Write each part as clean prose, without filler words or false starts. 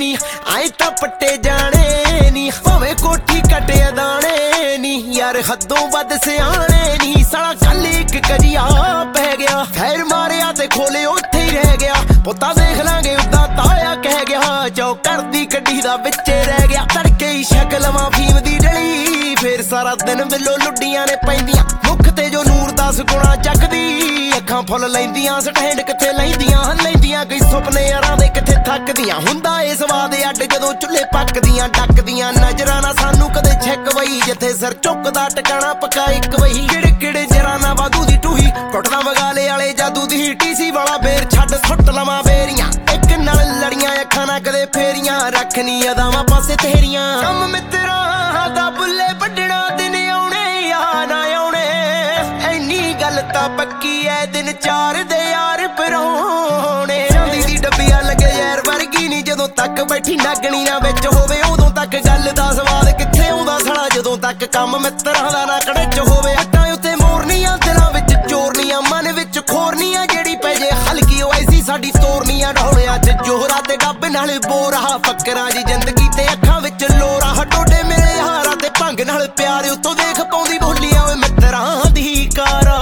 नी आए तां पट्टे जाने नी भावें कोठी कटे दाने नी यार हदों वध सियाणे नी साला कल एक कजिया पै गया खैर मारिया ते खोले उत्थे ही रह गया पुत्ता देख लांगे उदा ताया कह गया जो करदी कड्डी दा विचे रह गया तड़के ही शक्ल मां फीम दी डली फिर सारा दिन बिलो लुड्डियां ने पैंदियां मुख ते जो नूर 10 गुणा चकदी अखां फुल लैंदियां स्टैंड किथे लैंदियां कई सुपने यारां दे किथे थकदियां हुंदा ए स्वाद अड्ड जदों चुल्हे पकदियां डकदियां नजरां ना सानू कदे छक वही जिथे सिर झुकदा टकाना पक्का एक वही किड़े किड़े जरा ना वाधू दी टूही टुटदा वगाले वाले जादू दी टीसी वाला बेर छड्ड सुट लवां बेरियां एक नाल लड़ियां अखां ना कदे फेरियां रखनी अदावां पासे तेरियां कम मित्तरां दा बुल्ले वड्डणा दिन आउणे या ना आउणे ऐनी गल तां पक्की ऐ दिन चार दे यार पराउणे चांदी दी डब्बिया लगे यार वर्गी नी जदों तक बैठी नागणी ना विच होवे उदों तक गल दा स्वाद किथे आउंदा साला जदों तक कम मित्तरां दा ना कड़च होवे अट्टां उत्ते मोरनियां दिलां विच चोरनियां मन विच खोरनियां जेड़ी पै जे हलकी ओ ऐसी साडी तोरनियां ढोलियां च जोहरा ते डब नाल बोरा फकरां जी जिंदगी ते अखां विच लोरा हटोडे मेरे यारां ते भंग नाल प्यार उत्तों देख पाउंदी बोलियां ओए मित्तरां दी कारा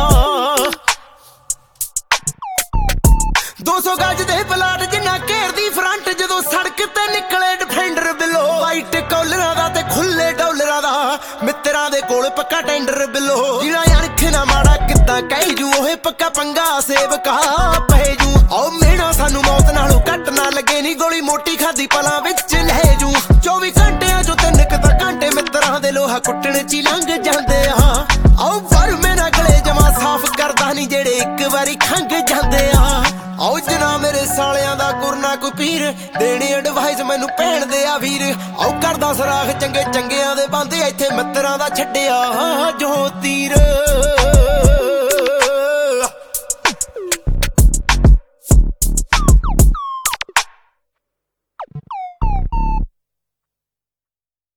200 गज दे पलाट जिन्ना घेरदी फ्रंट जदों सड़क ते निकले डिफेंडर बिलो वाइट कॉलरां दा ते खुले डॉलरां दा मित्तरां दे कोल पक्का टेंडर बिलो जिहड़ा अणख ना माड़ा किद्दां कही जू ओहे पक्का पंगा सेवका पै जू ओ मेहना सानू मौत नालों घट ना लगे नी गोली मोटी खादी पलां विच ले जू 24 घंटियां चों 3 क घंटे मित्तरां दे लोहा कुੱਟਣ च लंघ जांदे आ ओ पर मेरा गले जमा साफ करदा नी जेड़े एक वारी खंघ जांदे आ आओ जना मेरे सालियां दा गुरना कोई पीर देनी एडवाइस मैनू भैन दे आ वीर आओ करदा सराख चंगे चंगियां दे बंदे इत्थे मित्तरां दा छड्डिया जो तीर